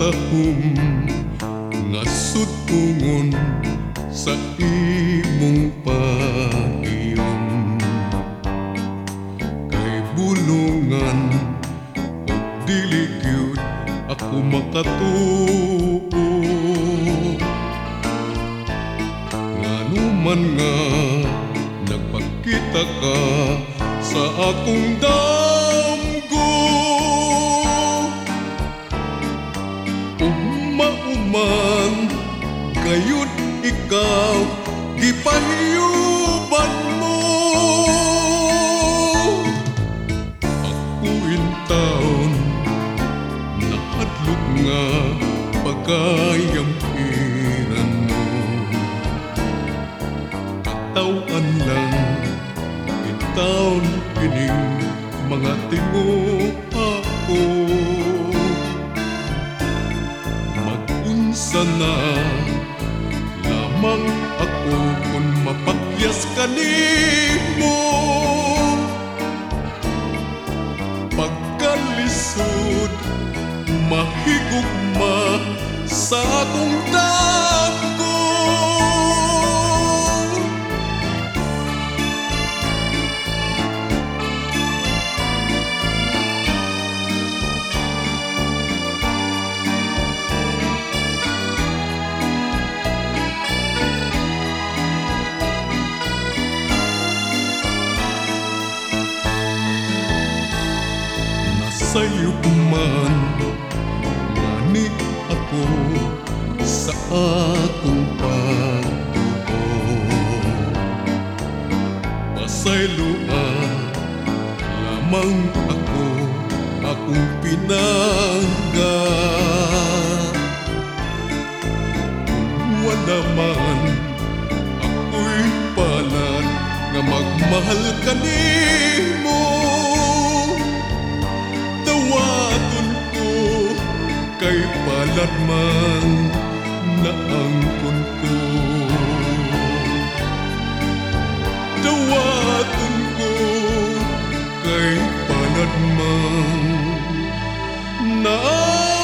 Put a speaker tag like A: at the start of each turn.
A: tahom nga sutungon sa imong pagiyom. Kay bulungan o dili gyud ako makatuo, nganuman nga nagpakita ka sa akong damgo. Umauman gayud ikaw gipahiyuban mo. Ako intaon nahadlok nga pagayampiran mo. Katawan lang intaon kining mga tinguha ko. Mag-unsa na lamang ako kung mapakyas kanimo. Pagkalisod mahigugma sa akong dako. Nasayop man ngani ako sa akong pagtuo. Pasayloa lamang ako akong pinangga. Wala man ako'y palad nga magmahal kanimo. Tawaton ko kay palad man naangkon ko. Tawaton ko kay palad man naangkon